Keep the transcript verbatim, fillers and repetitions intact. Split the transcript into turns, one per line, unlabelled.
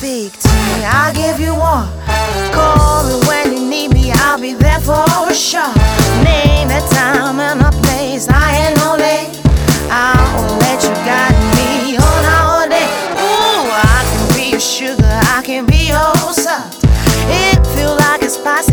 speak to me, I'll give you one. Call me when you need me, I'll be there for sure. Name a time and a place, I ain't no late. I'll let you guide me on all day. Ooh, I can be your sugar, I can be your salt. It feel like it's spicy.